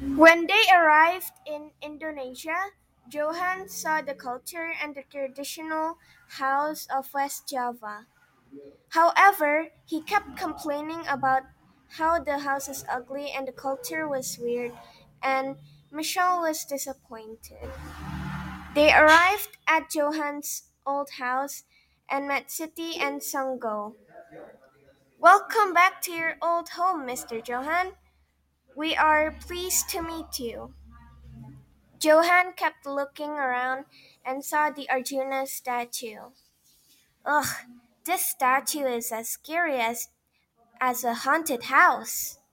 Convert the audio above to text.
When they arrived in Indonesia, Johan saw the culture and the traditional house of West Java. However, he kept complaining about how the house is ugly and the culture was weird, and Michelle was disappointed. They arrived at Johan's old house and met Siti and Sango. Welcome back to your old home, Mr. Johan. We are pleased to meet you. Johan kept looking around and saw the Arjuna statue. Ugh, this statue is as scary as a haunted house.